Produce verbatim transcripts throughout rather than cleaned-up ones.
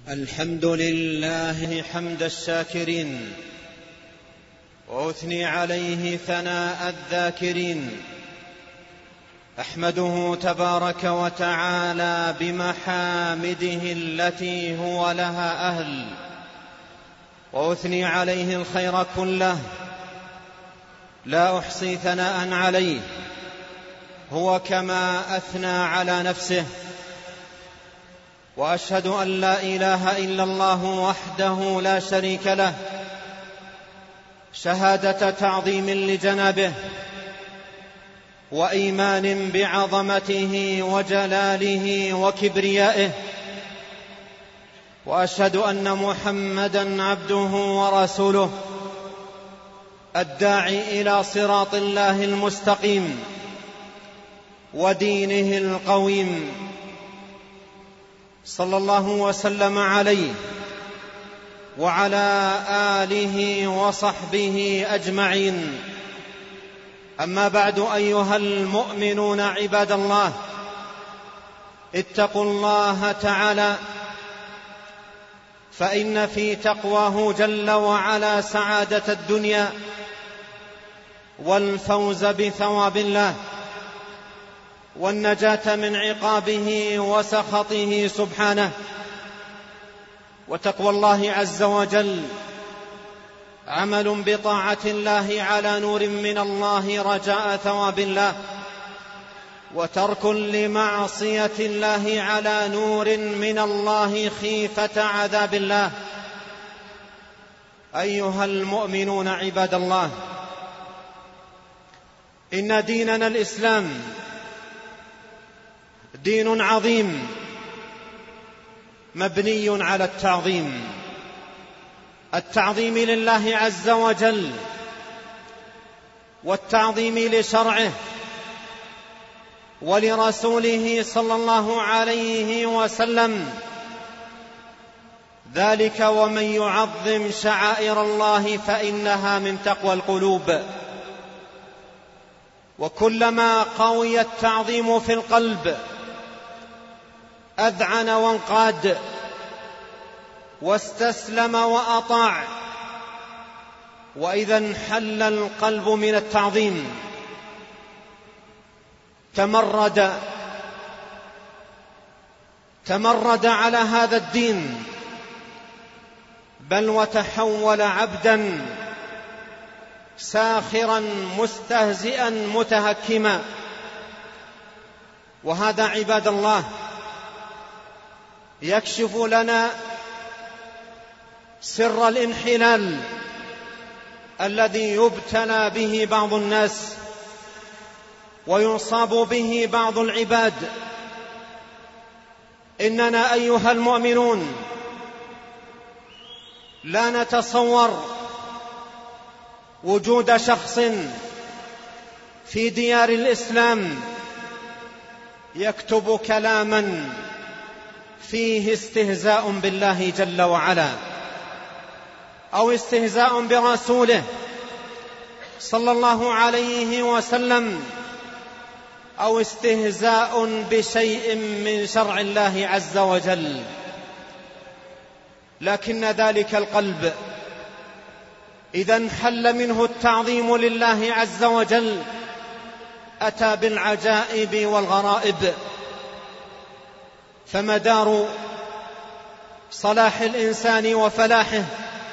الحمد لله حمد الشاكرين، وأثني عليه ثناء الذاكرين. أحمده تبارك وتعالى بمحامده التي هو لها أهل، وأثني عليه الخير كله، لا أحصي ثناء عليه هو كما أثنى على نفسه. وأشهد أن لا إله إلا الله وحده لا شريك له، شهادة تعظيم لجنابه وإيمان بعظمته وجلاله وكبريائه. وأشهد أن محمدًا عبده ورسوله، الداعي إلى صراط الله المستقيم ودينه القويم، صلى الله وسلم عليه وعلى آله وصحبه أجمعين. أما بعد، أيها المؤمنون عباد الله، اتقوا الله تعالى، فإن في تقواه جل وعلا سعادة الدنيا والفوز بثواب الله، والنجاة من عقابه وسخطه سبحانه. وتقوى الله عز وجل عمل بطاعة الله على نور من الله رجاء ثواب الله، وترك لمعصية الله على نور من الله خيفة عذاب الله. أيها المؤمنون عباد الله، إن ديننا الإسلام دين عظيم مبني على التعظيم، التعظيم لله عز وجل، والتعظيم لشرعه ولرسوله صلى الله عليه وسلم. ذلك ومن يعظم شعائر الله فإنها من تقوى القلوب. وكلما قوي التعظيم في القلب أذعن وانقاد واستسلم وأطاع. وإذا انحل القلب من التعظيم تمرد تمرد على هذا الدين، بل وتحول عبدا ساخرا مستهزئا متهكما. وهذا عباد الله يكشف لنا سر الانحلال الذي يبتلى به بعض الناس ويصاب به بعض العباد. إننا أيها المؤمنون لا نتصور وجود شخص في ديار الإسلام يكتب كلاما فيه استهزاء بالله جل وعلا، أو استهزاء برسوله صلى الله عليه وسلم، أو استهزاء بشيء من شرع الله عز وجل. لكن ذلك القلب إذا انحل منه التعظيم لله عز وجل أتى بالعجائب والغرائب. فمدار صلاح الإنسان وفلاحه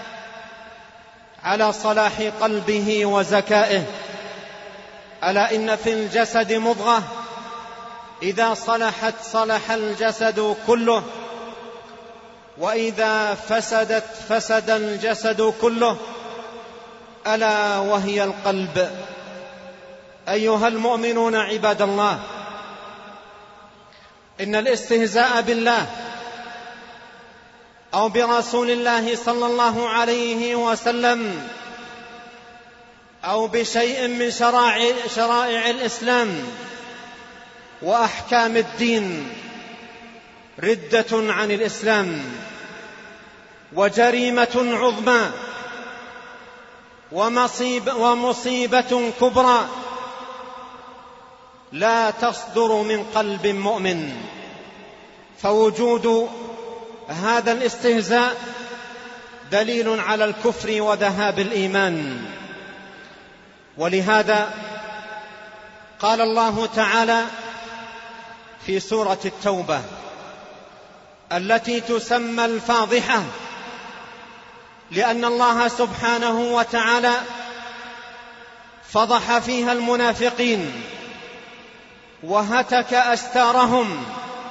على صلاح قلبه وزكائه. ألا إن في الجسد مضغة إذا صلحت صلح الجسد كله، وإذا فسدت فسد الجسد كله، ألا وهي القلب. أيها المؤمنون عباد الله، إن الاستهزاء بالله أو برسول الله صلى الله عليه وسلم أو بشيء من شرائع, شرائع الإسلام وأحكام الدين ردة عن الإسلام وجريمة عظمى ومصيبة, ومصيبة كبرى لا تصدر من قلب مؤمن. فوجود هذا الاستهزاء دليل على الكفر وذهاب الإيمان. ولهذا قال الله تعالى في سورة التوبة التي تسمى الفاضحة، لأن الله سبحانه وتعالى فضح فيها المنافقين وهتك أستارهم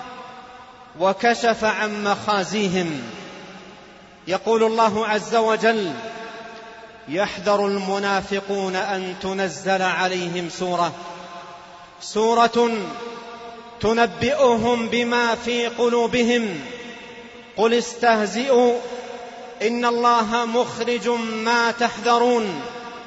وكشف عن مخازيهم. يقول الله عز وجل: يحذر المنافقون أن تنزل عليهم سورة سورة تنبئهم بما في قلوبهم قل استهزئوا إن الله مخرج ما تحذرون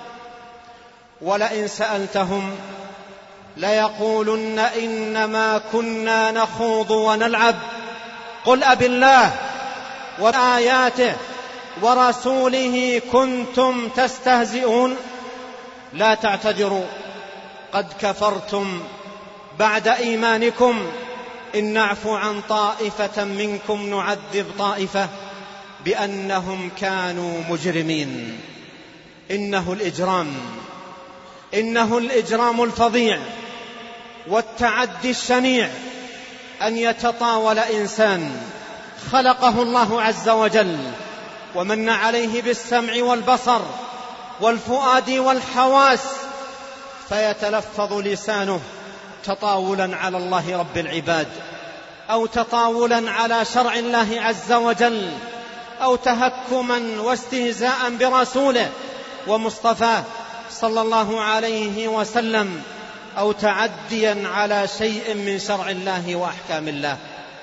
ولئن سألتهم ليقولن إنما كنا نخوض ونلعب قل أب الله وآياته ورسوله كنتم تستهزئون لا تعتذروا قد كفرتم بعد إيمانكم إن نعفو عن طائفة منكم نعذب طائفة بأنهم كانوا مجرمين. إنه الإجرام إنه الإجرام الفظيع والتعدي الشنيع أن يتطاول إنسان خلقه الله عز وجل ومن عليه بالسمع والبصر والفؤاد والحواس فيتلفظ لسانه تطاولا على الله رب العباد، أو تطاولا على شرع الله عز وجل، أو تهكما واستهزاء برسوله ومصطفاه صلى الله عليه وسلم، أو تعديا على شيء من شرع الله وأحكام الله.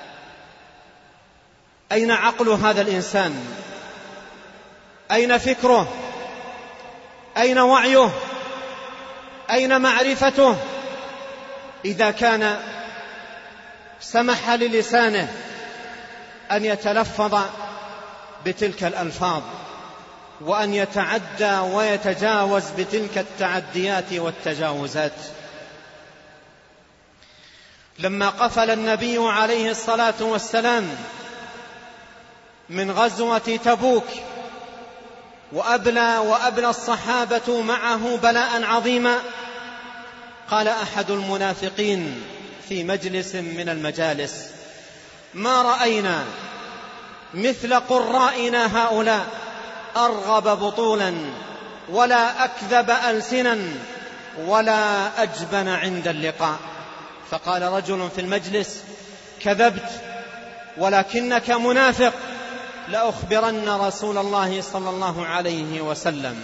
أين عقل هذا الإنسان؟ أين فكره؟ أين وعيه؟ أين معرفته إذا كان سمح للسانه أن يتلفظ بتلك الألفاظ وأن يتعدى ويتجاوز بتلك التعديات والتجاوزات؟ لما قفل النبي عليه الصلاة والسلام من غزوة تبوك وأبلى وأبلى الصحابة معه بلاء عظيما، قال أحد المنافقين في مجلس من المجالس: ما رأينا مثل قرائنا هؤلاء أرغب بطولا ولا أكذب ألسنا ولا أجبن عند اللقاء. فقال رجل في المجلس: كذبت ولكنك منافق، لأخبرن رسول الله صلى الله عليه وسلم.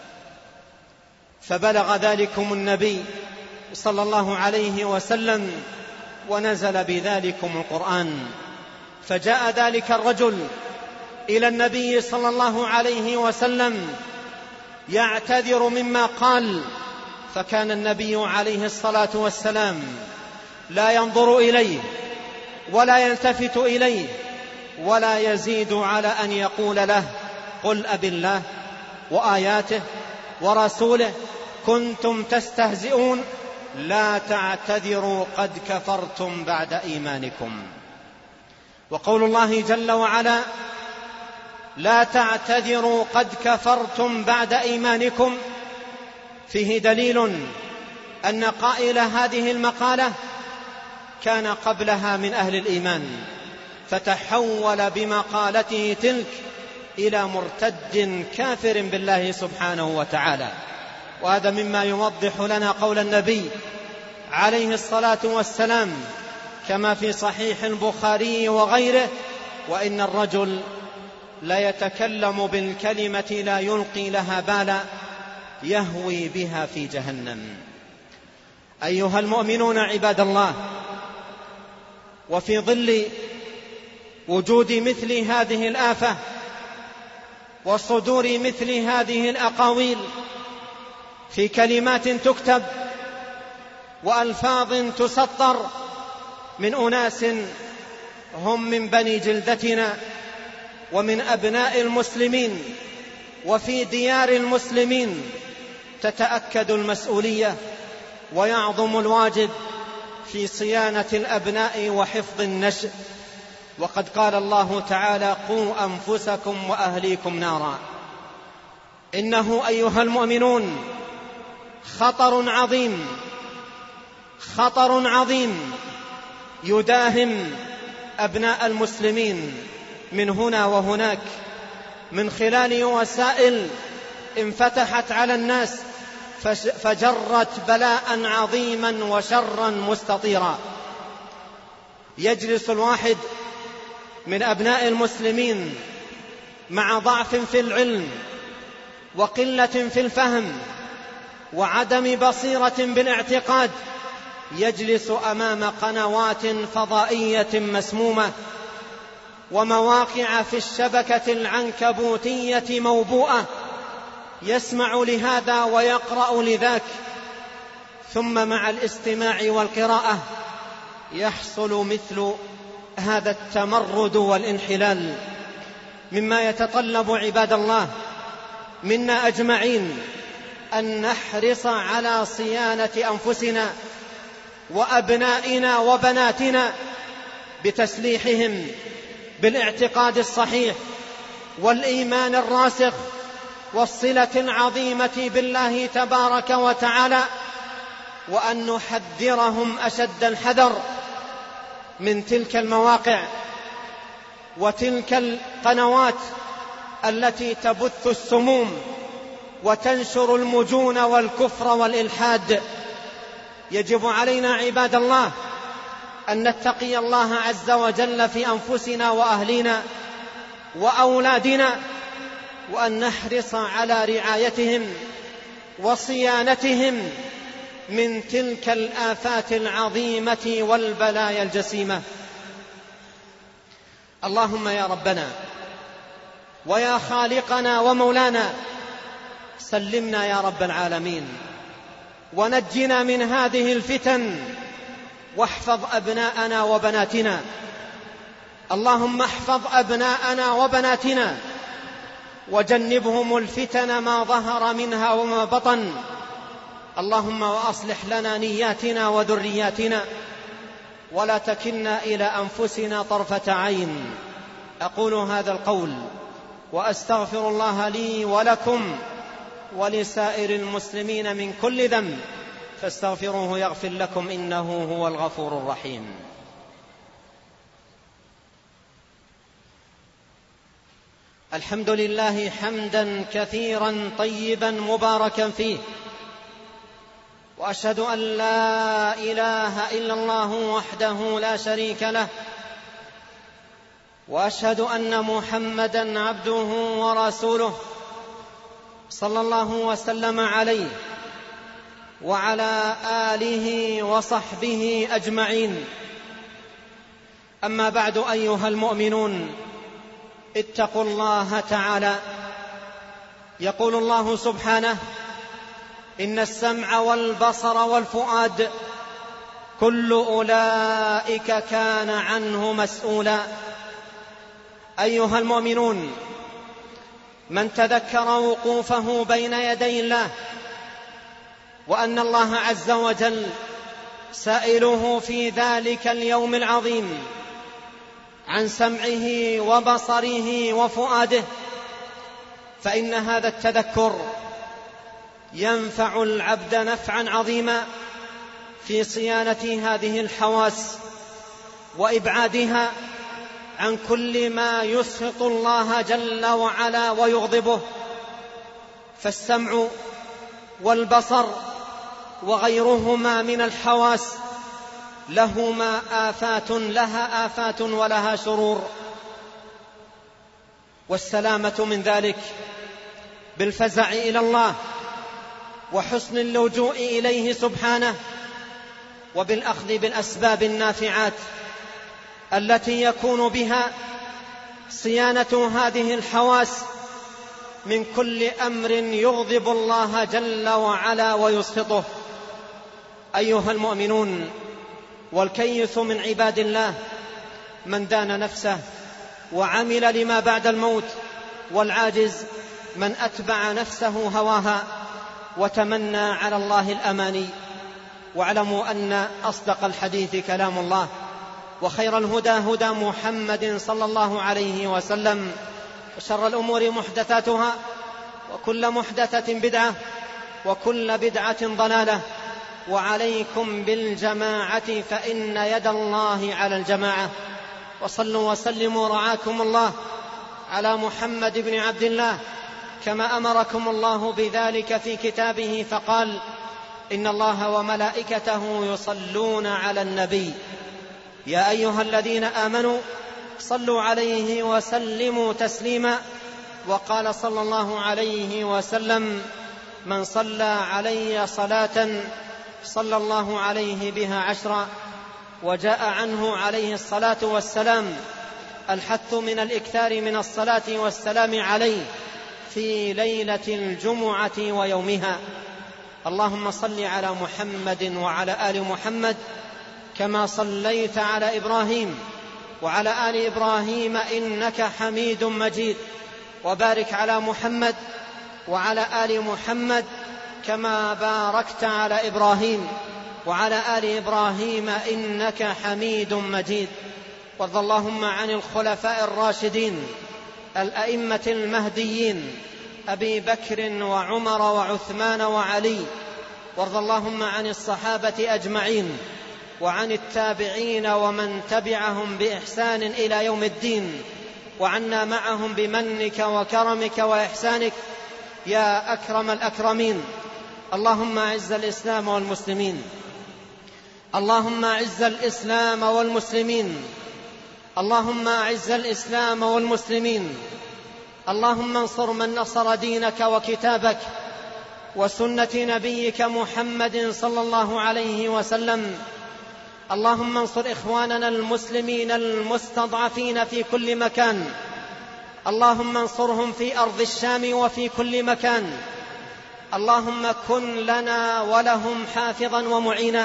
فبلغ ذلكم النبي صلى الله عليه وسلم ونزل بذلكم القرآن، فجاء ذلك الرجل إلى النبي صلى الله عليه وسلم يعتذر مما قال، فكان النبي عليه الصلاة والسلام لا ينظر إليه ولا يلتفت إليه ولا يزيد على أن يقول له: قل أب الله وآياته ورسوله كنتم تستهزئون لا تعتذروا قد كفرتم بعد إيمانكم. وقول الله جل وعلا: لا تعتذروا قد كفرتم بعد إيمانكم، فيه دليل أن قائل هذه المقالة كان قبلها من أهل الإيمان، فتحول بمقالته تلك إلى مرتد كافر بالله سبحانه وتعالى. وهذا مما يوضح لنا قول النبي عليه الصلاة والسلام كما في صحيح البخاري وغيره: وإن الرجل لا يتكلم بالكلمة لا يلقي لها بالا يهوي بها في جهنم. أيها المؤمنون عباد الله، وفي ظل وجود مثل هذه الآفة وصدور مثل هذه الأقاويل في كلمات تكتب وألفاظ تسطر من أناس هم من بني جلدتنا ومن أبناء المسلمين وفي ديار المسلمين، تتأكد المسؤولية ويعظم الواجب في صيانة الأبناء وحفظ النشء وقد قال الله تعالى: قوا أنفسكم وأهليكم نارا. إنه أيها المؤمنون خطر عظيم خطر عظيم يداهم أبناء المسلمين من هنا وهناك من خلال وسائل انفتحت على الناس فجرت بلاء عظيما وشرا مستطيرا. يجلس الواحد من أبناء المسلمين مع ضعف في العلم وقلة في الفهم وعدم بصيرة بالاعتقاد، يجلس أمام قنوات فضائية مسمومة ومواقع في الشبكة العنكبوتية موبوءة، يسمع لهذا ويقرأ لذاك، ثم مع الاستماع والقراءة يحصل مثل هذا التمرد والانحلال، مما يتطلب عباد الله منا أجمعين أن نحرص على صيانة أنفسنا وأبنائنا وبناتنا بتسليحهم بالاعتقاد الصحيح والإيمان الراسخ والصلة العظيمة بالله تبارك وتعالى، وأن نحذرهم أشد الحذر من تلك المواقع وتلك القنوات التي تبث السموم وتنشر المجون والكفر والإلحاد. يجب علينا عباد الله أن نتقي الله عز وجل في أنفسنا وأهلنا وأولادنا، وأن نحرص على رعايتهم وصيانتهم من تلك الآفات العظيمة والبلايا الجسيمة. اللهم يا ربنا ويا خالقنا ومولانا، سلمنا يا رب العالمين ونجنا من هذه الفتن، واحفظ أبناءنا وبناتنا. اللهم احفظ أبناءنا وبناتنا وجنبهم الفتن ما ظهر منها وما بطن. اللهم وأصلح لنا نياتنا وذرياتنا ولا تكلنا إلى أنفسنا طرفة عين. أقول هذا القول وأستغفر الله لي ولكم ولسائر المسلمين من كل ذنب، فاستغفروه يغفر لكم إنه هو الغفور الرحيم. الحمد لله حمدا كثيرا طيبا مباركا فيه، وأشهد أن لا إله إلا الله وحده لا شريك له، وأشهد أن محمدا عبده ورسوله صلى الله وسلم عليه وعلى آله وصحبه أجمعين. أما بعد، أيها المؤمنون اتقوا الله تعالى. يقول الله سبحانه: إن السمع والبصر والفؤاد كل أولئك كان عنه مسؤولا. أيها المؤمنون، من تذكر وقوفه بين يدي الله وأن الله عز وجل سائله في ذلك اليوم العظيم عن سمعه وبصره وفؤاده، فإن هذا التذكر ينفع العبد نفعا عظيما في صيانة هذه الحواس وإبعادها عن كل ما يسخط الله جل وعلا ويغضبه. فالسمع والبصر وغيرهما من الحواس لهما آفات لها آفات ولها شرور، والسلامة من ذلك بالفزع إلى الله وحسن اللجوء إليه سبحانه، وبالأخذ بالأسباب النافعات التي يكون بها صيانة هذه الحواس من كل أمر يغضب الله جل وعلا ويسخطه. أيها المؤمنون، والكيس من عباد الله من دان نفسه وعمل لما بعد الموت، والعاجز من أتبع نفسه هواها وتمنى على الله الأماني. واعلموا أن أصدق الحديث كلام الله، وخير الهدى هدى محمد صلى الله عليه وسلم، وشر الأمور محدثاتها، وكل محدثة بدعة، وكل بدعة ضلالة. وعليكم بالجماعة فإن يد الله على الجماعة. وصلوا وسلموا رعاكم الله على محمد بن عبد الله كما أمركم الله بذلك في كتابه، فقال: إن الله وملائكته يصلون على النبي يا أيها الذين آمنوا صلوا عليه وسلموا تسليما. وقال صلى الله عليه وسلم: من صلى علي صلاة صلى الله عليه بها عشرا. وجاء عنه عليه الصلاة والسلام الحث من الإكثار من الصلاة والسلام عليه في ليلة الجمعة ويومها. اللهم صل على محمد وعلى آل محمد كما صليت على إبراهيم وعلى آل إبراهيم إنك حميد مجيد. وبارك على محمد وعلى آل محمد كما باركت على إبراهيم وعلى آل إبراهيم إنك حميد مجيد. وارض اللهم عن الخلفاء الراشدين الأئمة المهديين أبي بكر وعمر وعثمان وعلي. وارض اللهم عن الصحابة أجمعين وعن التابعين ومن تبعهم بإحسان إلى يوم الدين، وعنا معهم بمنك وكرمك وإحسانك يا أكرم الأكرمين. اللهم أعز الإسلام والمسلمين، اللهم أعز الإسلام والمسلمين، اللهم أعز الإسلام والمسلمين. اللهم انصر من نصر دينك وكتابك وسنة نبيك محمد صلى الله عليه وسلم. اللهم انصر إخواننا المسلمين المستضعفين في كل مكان، اللهم انصرهم في أرض الشام وفي كل مكان. اللهم كن لنا ولهم حافظا ومعينا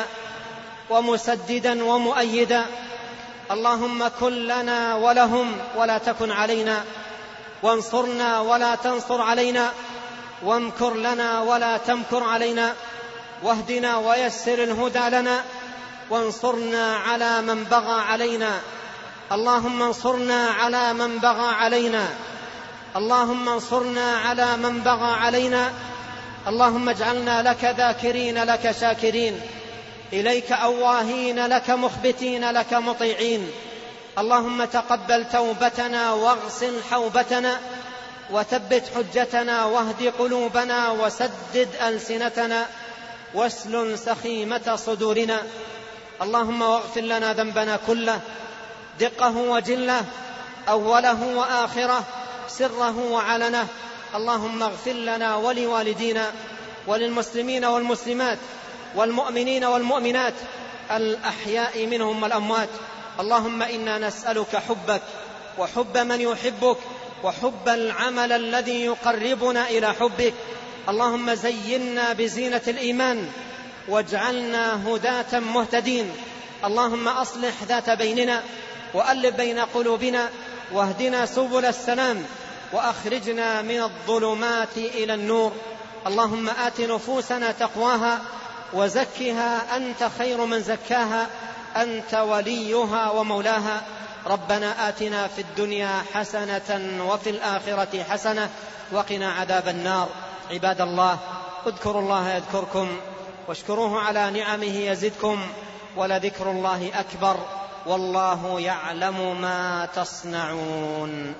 ومسددا ومؤيدا. اللهم كن لنا ولهم ولا تكن علينا، وانصرنا ولا تنصر علينا، وامكر لنا ولا تمكر علينا، واهدنا ويسر الهدى لنا، وانصرنا على من بغى علينا. اللهم انصرنا على من بغى علينا، اللهم انصرنا على من بغى علينا. اللهم اجعلنا لك ذاكرين لك شاكرين، إليك أواهين لك مخبتين لك مطيعين. اللهم تقبل توبتنا واغسل حوبتنا وثبت حجتنا واهد قلوبنا وسدد ألسنتنا واسلل سخيمة صدورنا. اللهم واغفر لنا ذنبنا كله، دقه وجله، أوله وآخره، سره وعلنه. اللهم اغفر لنا ولوالدينا وللمسلمين والمسلمات والمؤمنين والمؤمنات الأحياء منهم والأموات. اللهم إنا نسألك حبك وحب من يحبك وحب العمل الذي يقربنا إلى حبك. اللهم زينا بزينة الإيمان واجعلنا هداة مهتدين. اللهم أصلح ذات بيننا وألف بين قلوبنا واهدنا سبل السلام وأخرجنا من الظلمات إلى النور. اللهم آت نفوسنا تقواها وزكها أنت خير من زكاها، أنت وليها ومولاها. ربنا آتنا في الدنيا حسنة وفي الآخرة حسنة وقنا عذاب النار. عباد الله، اذكروا الله يذكركم واشكروه على نعمه يزدكم، ولذكر الله أكبر، والله يعلم ما تصنعون.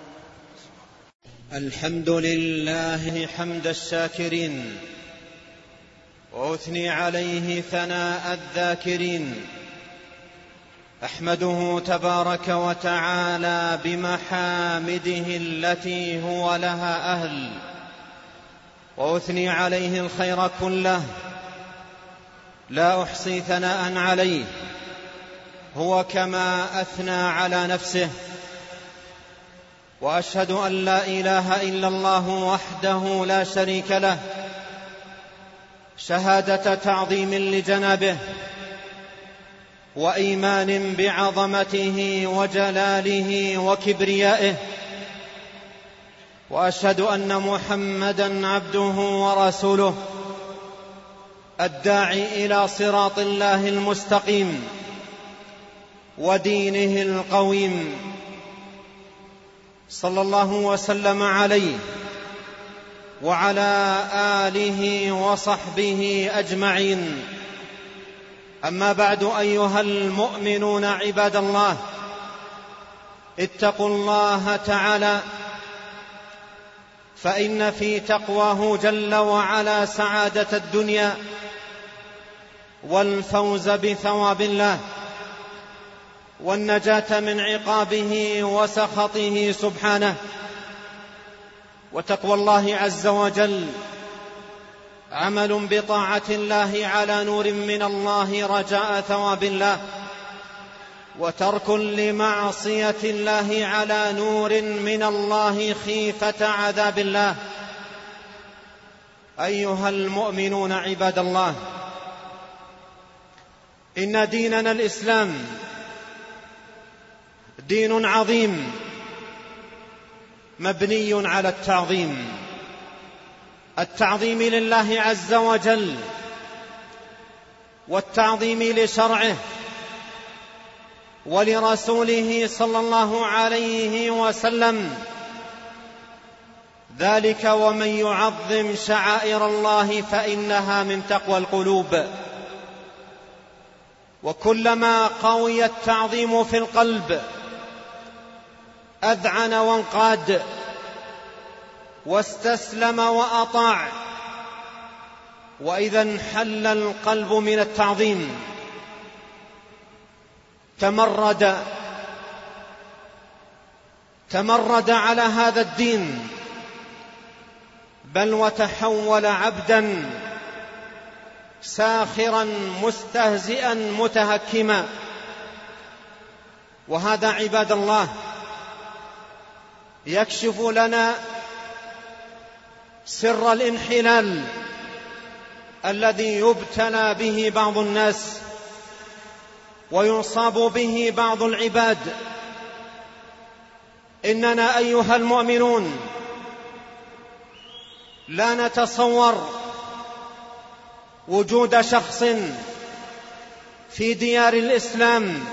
الحمد لله حمد الشاكرين، وأثني عليه ثناء الذاكرين. أحمده تبارك وتعالى بمحامده التي هو لها أهل، وأثني عليه الخير كله، لا أحصي ثناء عليه، هو كما أثنى على نفسه. وأشهد أن لا إله إلا الله وحده لا شريك له، شهادة تعظيم لجنابه وإيمان بعظمته وجلاله وكبريائه. وأشهد أن محمدًا عبده ورسوله، الداعي إلى صراط الله المستقيم، ودينه القويم، صلى الله وسلم عليه وعلى آله وصحبه أجمعين. أما بعد، أيها المؤمنون عباد الله، اتقوا الله تعالى، فإن في تقواه جل وعلا سعادة الدنيا والفوز بثواب الله والنجاة من عقابه وسخطه سبحانه. وتقوى الله عز وجل عمل بطاعة الله على نور من الله رجاء ثواب الله، وترك لمعصية الله على نور من الله خيفة عذاب الله. أيها المؤمنون عباد الله، إن ديننا الإسلام دين عظيم مبني على التعظيم، التعظيم لله عز وجل والتعظيم لشرعه ولرسوله صلى الله عليه وسلم. ذلك ومن يعظم شعائر الله فإنها من تقوى القلوب. وكلما قوي التعظيم في القلب أذعن وانقاد واستسلم وأطاع. وإذا انحل القلب من التعظيم تمرد تمرد على هذا الدين، بل وتحول عبدا ساخرا مستهزئا متهكما. وهذا عباد الله يكشف لنا سر الانحلال الذي يبتلى به بعض الناس ويصاب به بعض العباد. إننا أيها المؤمنون لا نتصور وجود شخص في ديار الإسلام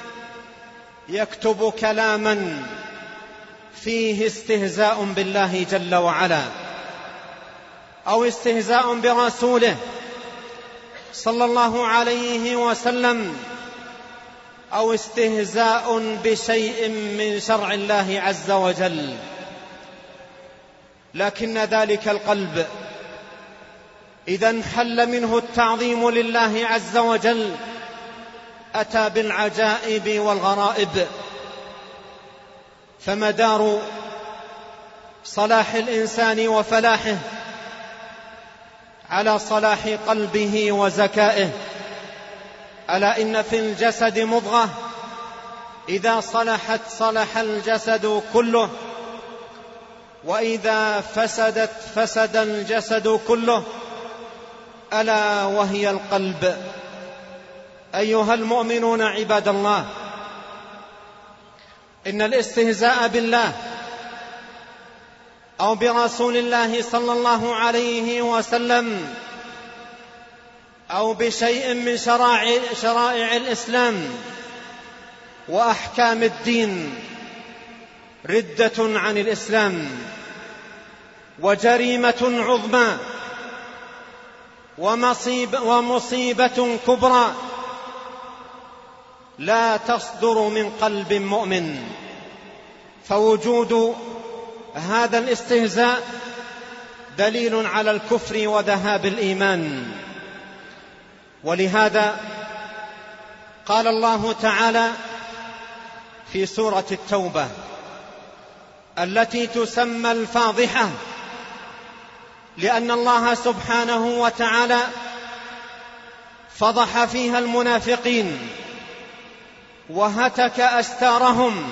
يكتب كلاما فيه استهزاء بالله جل وعلا، أو استهزاء برسوله صلى الله عليه وسلم، أو استهزاء بشيء من شرع الله عز وجل. لكن ذلك القلب إذا انحل منه التعظيم لله عز وجل أتى بالعجائب والغرائب. فمدار صلاح الإنسان وفلاحه على صلاح قلبه وزكائه. ألا إن في الجسد مضغة إذا صلحت صلح الجسد كله، وإذا فسدت فسد الجسد كله، ألا وهي القلب. أيها المؤمنون عباد الله، إن الاستهزاء بالله أو برسول الله صلى الله عليه وسلم أو بشيء من شرائع, شرائع الإسلام وأحكام الدين ردة عن الإسلام وجريمة عظمى ومصيبة, ومصيبة كبرى لا تصدر من قلب مؤمن. فوجود هذا الاستهزاء دليل على الكفر وذهاب الإيمان. ولهذا قال الله تعالى في سورة التوبة التي تسمى الفاضحة، لأن الله سبحانه وتعالى فضح فيها المنافقين وهتك أستارهم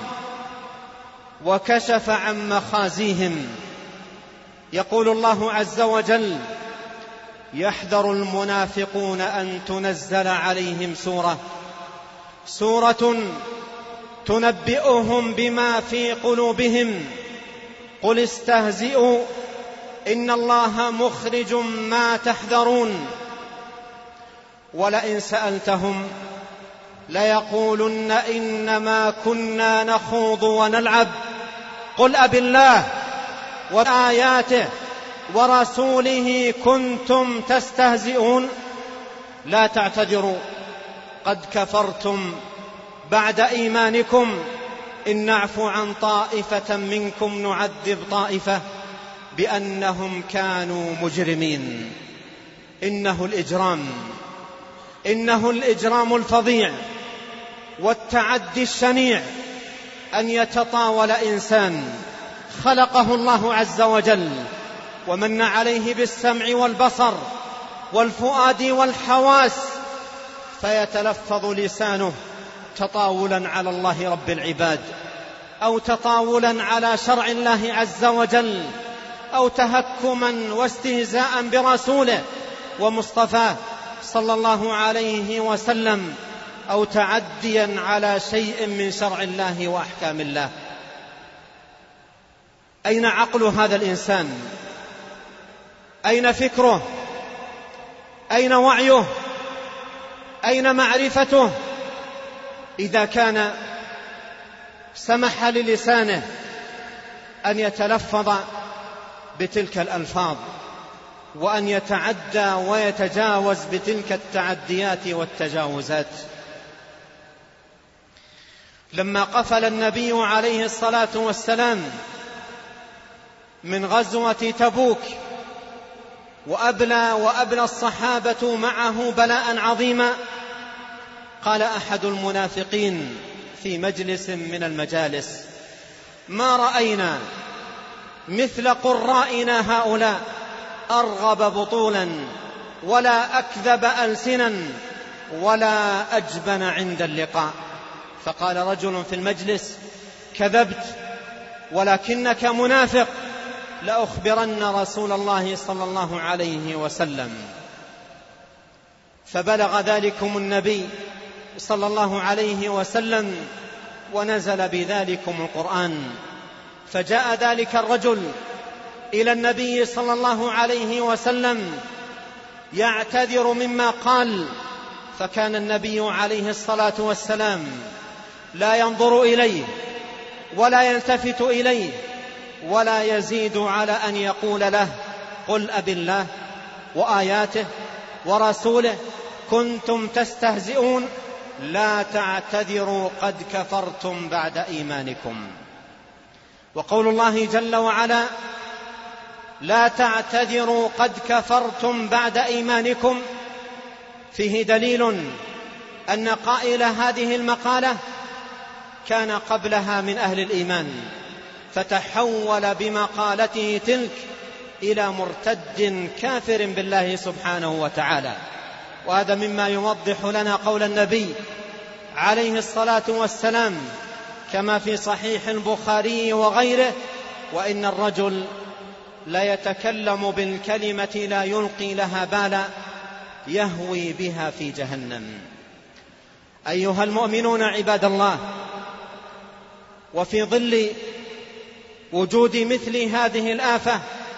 وكشف عن مخازيهم. يقول الله عز وجل: يحذر المنافقون أن تنزل عليهم سورة سورة تنبئهم بما في قلوبهم قل استهزئوا إن الله مخرج ما تحذرون ولئن سألتهم ليقولن إنما كنا نخوض ونلعب قل أبالله وآياته ورسوله كنتم تستهزئون لا تعتذروا قد كفرتم بعد إيمانكم إن نعفو عن طائفة منكم نعذب طائفة بأنهم كانوا مجرمين. إنه الإجرام إنه الإجرام الفظيع والتعدي الشنيع أن يتطاول إنسان خلقه الله عز وجل ومن عليه بالسمع والبصر والفؤاد والحواس فيتلفظ لسانه تطاولا على الله رب العباد أو تطاولا على شرع الله عز وجل أو تهكما واستهزاء برسوله ومصطفاه صلى الله عليه وسلم أو تعديا على شيء من شرع الله وأحكام الله. أين عقل هذا الإنسان؟ أين فكره؟ أين وعيه؟ أين معرفته إذا كان سمح للسانه أن يتلفظ بتلك الألفاظ وأن يتعدى ويتجاوز بتلك التعديات والتجاوزات؟ لما قفل النبي عليه الصلاة والسلام من غزوة تبوك وأبلى وأبلى الصحابة معه بلاء عظيما، قال أحد المنافقين في مجلس من المجالس: ما رأينا مثل قرائنا هؤلاء أرغب بطولا ولا أكذب ألسنا ولا أجبن عند اللقاء. فقال رجل في المجلس: كذبت ولكنك منافق، لأخبرن رسول الله صلى الله عليه وسلم. فبلغ ذلكم النبي صلى الله عليه وسلم ونزل بذلكم القرآن، فجاء ذلك الرجل إلى النبي صلى الله عليه وسلم يعتذر مما قال، فكان النبي عليه الصلاة والسلام لا ينظر إليه ولا يلتفت إليه ولا يزيد على أن يقول له: قل أبالله وآياته ورسوله كنتم تستهزئون لا تعتذروا قد كفرتم بعد إيمانكم. وقول الله جل وعلا: لا تعتذروا قد كفرتم بعد إيمانكم، فيه دليل أن قائل هذه المقالة كان قبلها من أهل الإيمان، فتحول بمقالته تلك إلى مرتد كافر بالله سبحانه وتعالى. وهذا مما يوضح لنا قول النبي عليه الصلاة والسلام كما في صحيح البخاري وغيره: وإن الرجل لا يتكلم بالكلمة لا يلقي لها بالا يهوي بها في جهنم. أيها المؤمنون عباد الله، وفي ظل وجود مثل هذه الآفة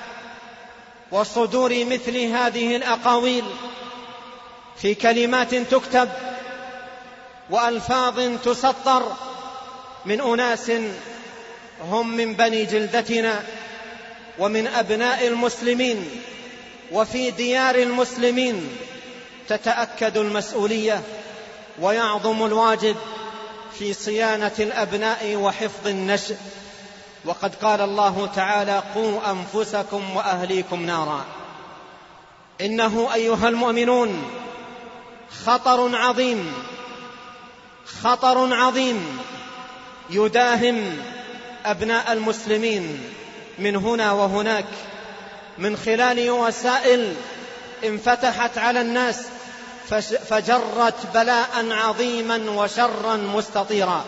وصدور مثل هذه الأقاويل في كلمات تكتب وألفاظ تسطر من أناس هم من بني جلدتنا ومن أبناء المسلمين وفي ديار المسلمين، تتأكد المسؤولية ويعظم الواجب في صيانة الأبناء وحفظ النشء. وقد قال الله تعالى: قوا أنفسكم وأهليكم نارا. إنه أيها المؤمنون خطر عظيم خطر عظيم يداهم أبناء المسلمين من هنا وهناك من خلال وسائل انفتحت على الناس فجرت بلاء عظيما وشرا مستطيرا.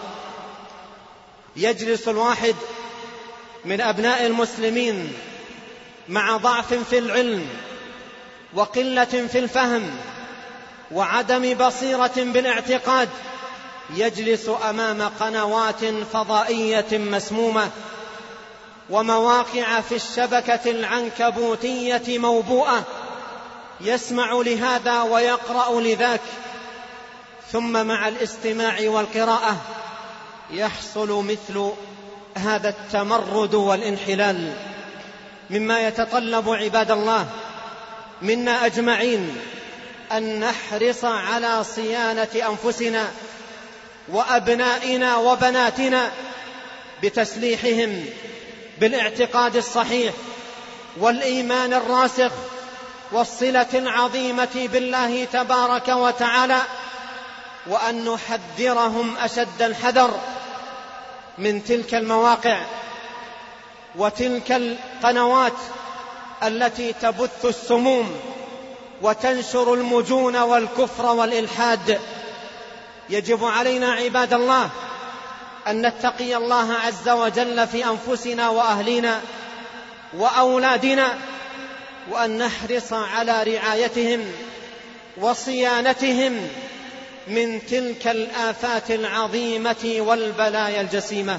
يجلس الواحد من أبناء المسلمين مع ضعف في العلم وقلة في الفهم وعدم بصيرة بالاعتقاد، يجلس أمام قنوات فضائية مسمومة ومواقع في الشبكة العنكبوتية موبوءة، يسمع لهذا ويقرأ لذاك، ثم مع الاستماع والقراءة يحصل مثل هذا التمرد والانحلال، مما يتطلب عباد الله منا أجمعين أن نحرص على صيانة أنفسنا وأبنائنا وبناتنا بتسليحهم بالاعتقاد الصحيح والإيمان الراسخ والصلة العظيمة بالله تبارك وتعالى، وأن نحذرهم أشد الحذر من تلك المواقع وتلك القنوات التي تبث السموم وتنشر المجون والكفر والإلحاد. يجب علينا عباد الله أن نتقي الله عز وجل في أنفسنا وأهلنا وأولادنا، وأن نحرص على رعايتهم وصيانتهم من تلك الآفات العظيمة والبلايا الجسيمة.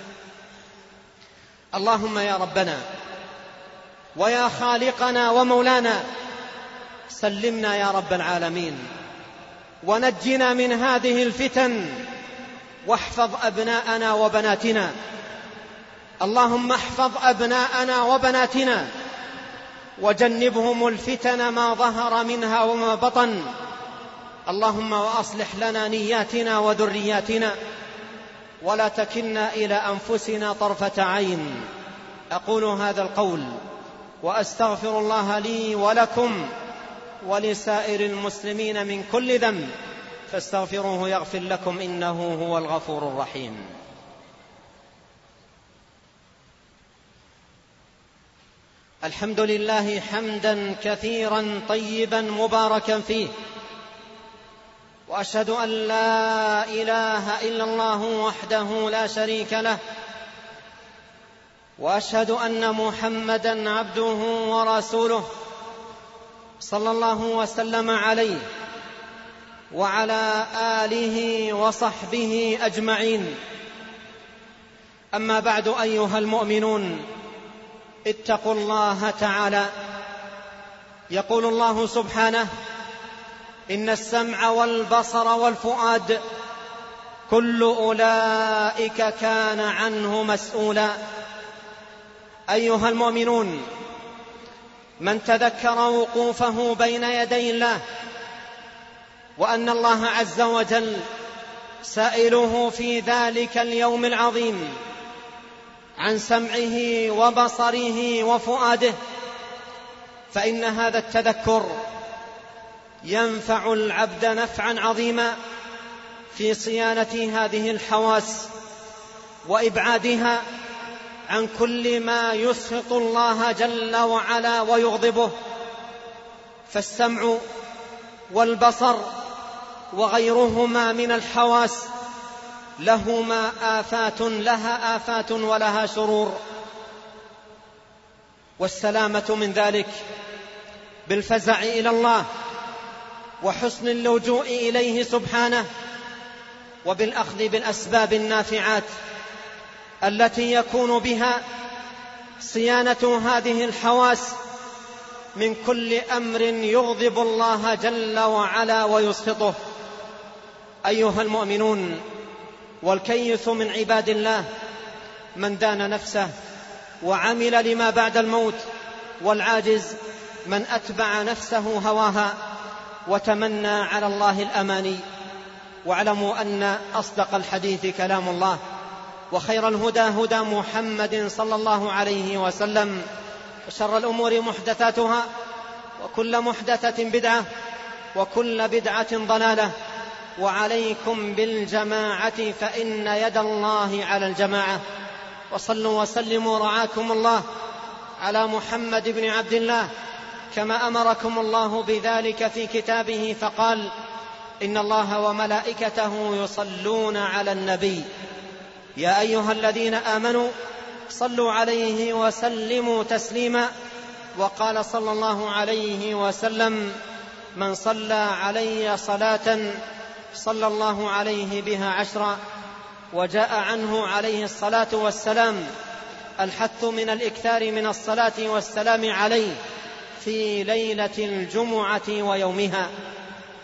اللهم يا ربنا ويا خالقنا ومولانا، سلمنا يا رب العالمين ونجنا من هذه الفتن، واحفظ أبناءنا وبناتنا. اللهم احفظ أبناءنا وبناتنا وجنبهم الفتن ما ظهر منها وما بطن. اللهم وأصلح لنا نياتنا وذرياتنا ولا تكلنا إلى أنفسنا طرفة عين. أقول هذا القول وأستغفر الله لي ولكم ولسائر المسلمين من كل ذنب، فاستغفروه يغفر لكم إنه هو الغفور الرحيم. الحمد لله حمدا كثيرا طيبا مباركا فيه، وأشهد أن لا إله إلا الله وحده لا شريك له، وأشهد أن محمدا عبده ورسوله صلى الله وسلم عليه وعلى آله وصحبه أجمعين. أما بعد، أيها المؤمنون، اتقوا الله تعالى. يقول الله سبحانه: إن السمع والبصر والفؤاد كل أولئك كان عنه مسؤولا. أيها المؤمنون، من تذكر وقوفه بين يدي الله وأن الله عز وجل سائله في ذلك اليوم العظيم عن سمعه وبصره وفؤاده، فإن هذا التذكر ينفع العبد نفعا عظيما في صيانة هذه الحواس وإبعادها عن كل ما يسخط الله جل وعلا ويغضبه. فالسمع والبصر وغيرهما من الحواس لهما آفات لها آفات ولها شرور، والسلامة من ذلك بالفزع إلى الله وحسن اللجوء إليه سبحانه، وبالأخذ بالأسباب النافعات التي يكون بها صيانة هذه الحواس من كل أمر يغضب الله جل وعلا ويسخطه. أيها المؤمنون، والكيس من عباد الله من دان نفسه وعمل لما بعد الموت، والعاجز من أتبع نفسه هواها وتمنى على الله الأماني. واعلموا أن أصدق الحديث كلام الله، وخير الهدى هدى محمد صلى الله عليه وسلم، وشر الأمور محدثاتها، وكل محدثة بدعة، وكل بدعة ضلالة. وعليكم بالجماعة فإن يد الله على الجماعة. وصلوا وسلموا رعاكم الله على محمد بن عبد الله كما أمركم الله بذلك في كتابه، فقال: إن الله وملائكته يصلون على النبي يا أيها الذين آمنوا صلوا عليه وسلموا تسليما. وقال صلى الله عليه وسلم: من صلى علي صلاة صلى الله عليه بها عشرا. وجاء عنه عليه الصلاة والسلام الحث من الإكثار من الصلاة والسلام عليه في ليلة الجمعة ويومها.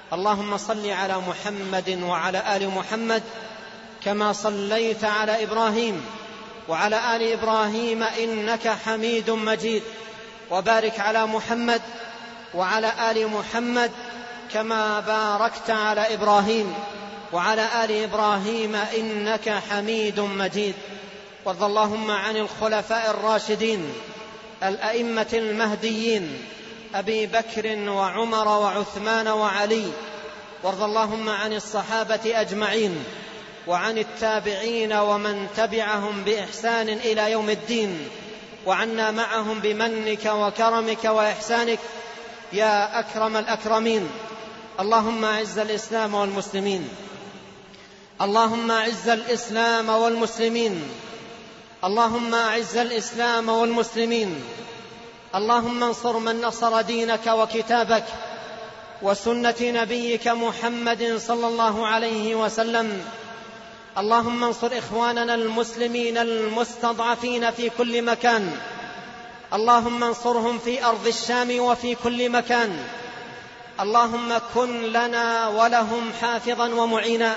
اللهم صل على محمد وعلى آل محمد كما صليت على إبراهيم وعلى آل إبراهيم إنك حميد مجيد، وبارك على محمد وعلى آل محمد كما باركت على إبراهيم وعلى آل إبراهيم إنك حميد مجيد. وارض اللهم عن الخلفاء الراشدين الأئمة المهديين أبي بكر وعمر وعثمان وعلي، وارض اللهم عن الصحابة أجمعين وعن التابعين ومن تبعهم بإحسان إلى يوم الدين، وعنا معهم بمنك وكرمك وإحسانك يا أكرم الأكرمين. اللهم أعز الإسلام والمسلمين، اللهم أعز الإسلام والمسلمين، اللهم أعز الإسلام والمسلمين، اللهم انصر من نصر دينك وكتابك وسنة نبيك محمد صلى الله عليه وسلم. اللهم انصر إخواننا المسلمين المستضعفين في كل مكان، اللهم انصرهم في أرض الشام وفي كل مكان. اللهم كن لنا ولهم حافظا ومعينا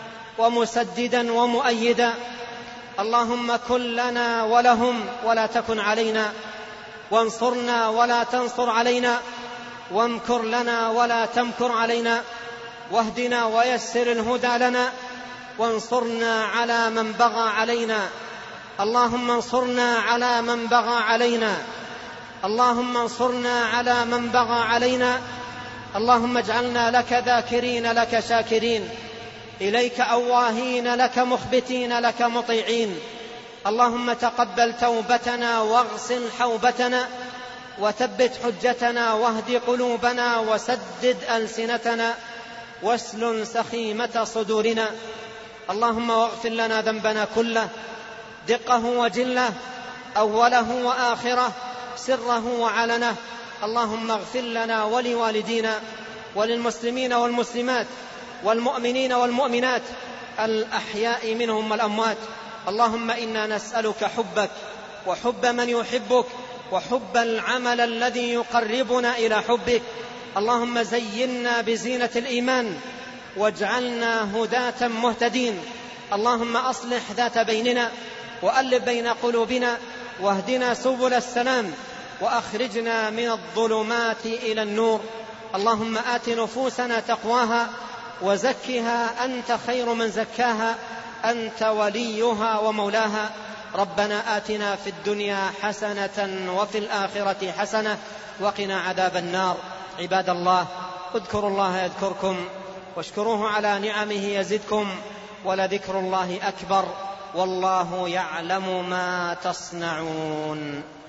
ومسددا ومؤيدا. اللهم كن لنا ولهم ولا تكن علينا، وانصرنا ولا تنصر علينا، وامكر لنا ولا تمكر علينا، واهدنا ويسر الهدى لنا، وانصرنا على من بغى علينا. اللهم انصرنا على من بغى علينا، اللهم انصرنا على من بغى علينا. اللهم اجعلنا لك ذاكرين لك شاكرين، إليك أواهين لك مخبتين لك مطيعين. اللهم تقبل توبتنا واغسل حوبتنا وثبت حجتنا واهد قلوبنا وسدد ألسنتنا واسلل سخيمة صدورنا. اللهم واغفر لنا ذنبنا كله، دقه وجله، أوله وآخره، سره وعلنه. اللهم اغفر لنا ولوالدينا وللمسلمين والمسلمات والمؤمنين والمؤمنات الأحياء منهم والأموات. اللهم إنا نسألك حبك وحب من يحبك وحب العمل الذي يقربنا إلى حبك. اللهم زينا بزينة الإيمان واجعلنا هداة مهتدين. اللهم أصلح ذات بيننا وألف بين قلوبنا واهدنا سبل السلام وأخرجنا من الظلمات إلى النور. اللهم آت نفوسنا تقواها وزكها أنت خير من زكاها، أنت وليها ومولاها. ربنا آتنا في الدنيا حسنة وفي الآخرة حسنة وقنا عذاب النار. عباد الله، اذكروا الله يذكركم واشكروه على نعمه يزدكم، ولذكر الله أكبر، والله يعلم ما تصنعون.